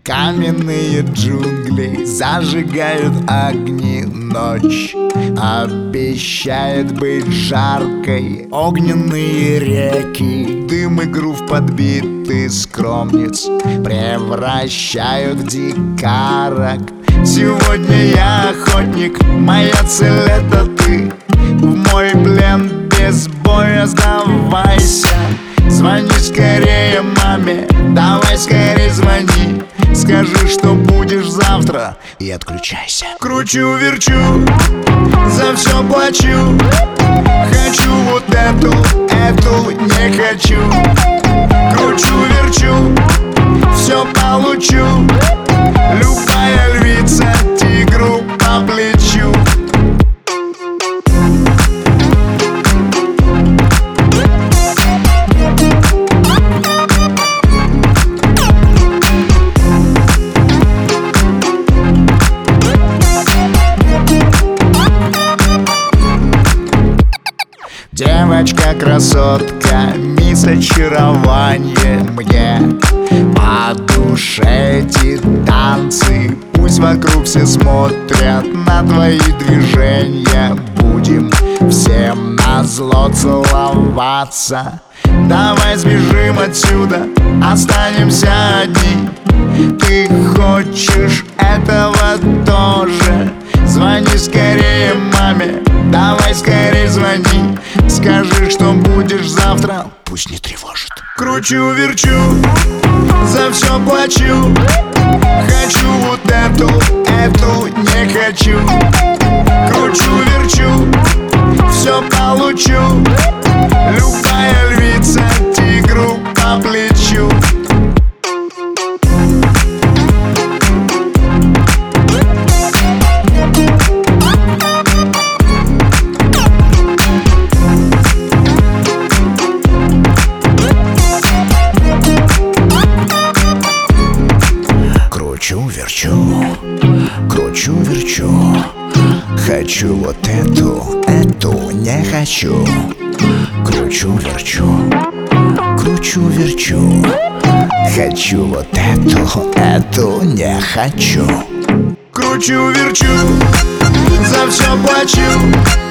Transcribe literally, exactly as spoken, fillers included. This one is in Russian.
Каменные джунгли зажигают огни. Ночь обещает быть жаркой. Огненные реки, дым и грув подбитый скромниц превращают в дикарок. Сегодня я охотник, моя цель это ты. В мой плен без боя сдавайся. Звони скорее маме, давай скорее звони. Скажи, что будешь завтра, и отключайся. Кручу-верчу, за все плачу. Хочу вот эту, эту не хочу. Кручу-верчу, все получу. Любая львица тигру по плечу. Девочка-красотка, мисс очарование. Мне по душе эти танцы. Пусть вокруг все смотрят на твои движения. Будем всем назло целоваться. Давай сбежим отсюда, останемся одни. Ты хочешь этого тоже? Звони скорее маме, давай скорее звони. Скажи, что будешь завтра, пусть не тревожит. Кручу-верчу, за все плачу. Хочу вот эту, эту не хочу. Кручу-верчу, все получу. Любая львица тигру по плечу. Кручу-верчу, кручу-верчу. Хочу вот эту, эту не хочу. Кручу-верчу, кручу-верчу. Хочу вот эту, эту не хочу. Кручу-верчу, за все плачу.